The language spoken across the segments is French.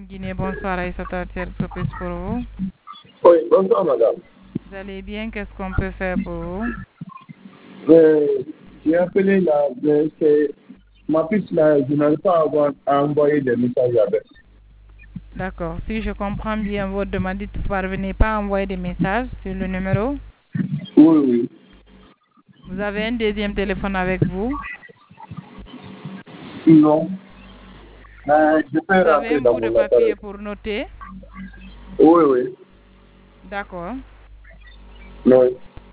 Guinée, bonsoir Aïssata Thierry Propice pour vous. Oui, bonsoir madame. Vous allez bien? Qu'est-ce qu'on peut faire pour vous? J'ai appelé là, ma piste là, je n'arrive pas à envoyer des messages avec. D'accord. Si je comprends bien votre demande, dites vous ne parvenez pas à envoyer des messages sur le numéro. Oui, oui. Vous avez un deuxième téléphone avec vous. Non. Mais je peux Vous avez rentrer un dans bout de mon papier appareil. pour noter. Oui, oui. D'accord. Oui.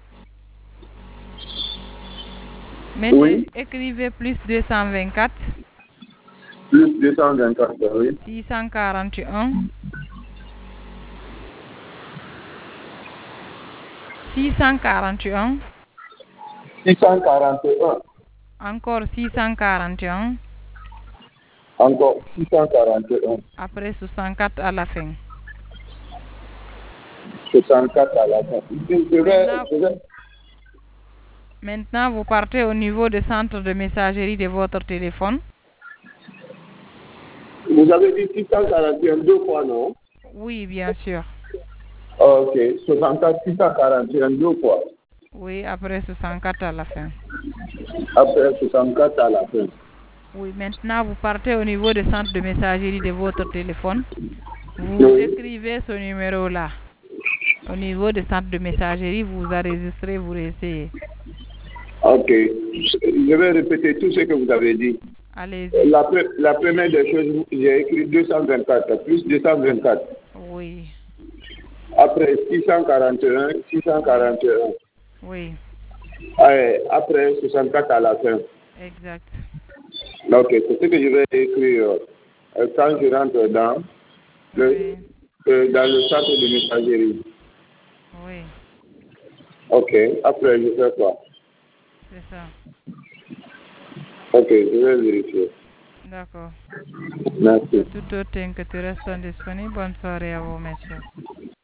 Maintenant, Oui. écrivez plus 224 Plus 224, oui. 641 641 641. encore 641 Encore 641. après 64 à la fin. 64 à la fin. Maintenant, Je vais. maintenant, vous partez au niveau du centre de messagerie de votre téléphone. Vous avez dit 641 deux fois, non? Oui, bien sûr. Ok. 64, 641 deux fois. Oui, après 64 à la fin. Après 64 à la fin. Oui, maintenant, vous partez au niveau du centre de messagerie de votre téléphone. Vous Oui. écrivez ce numéro-là. Au niveau du centre de messagerie, vous enregistrez, vous essayez. Ok. Je vais répéter tout ce que vous avez dit. Allez-y. La première des choses, j'ai écrit 224, plus 224. Oui. Après 641, Oui. 641. Oui. Après 64 à la fin. Exact. Ok, c'est ce que je vais écrire quand je rentre Oui. dans le centre de messagerie. Oui. Ok, après je fais quoi? C'est ça. Ok, je vais vérifier. D'accord. Merci. Pour tout autre que tu restes disponible, bonne soirée à vous, messieurs.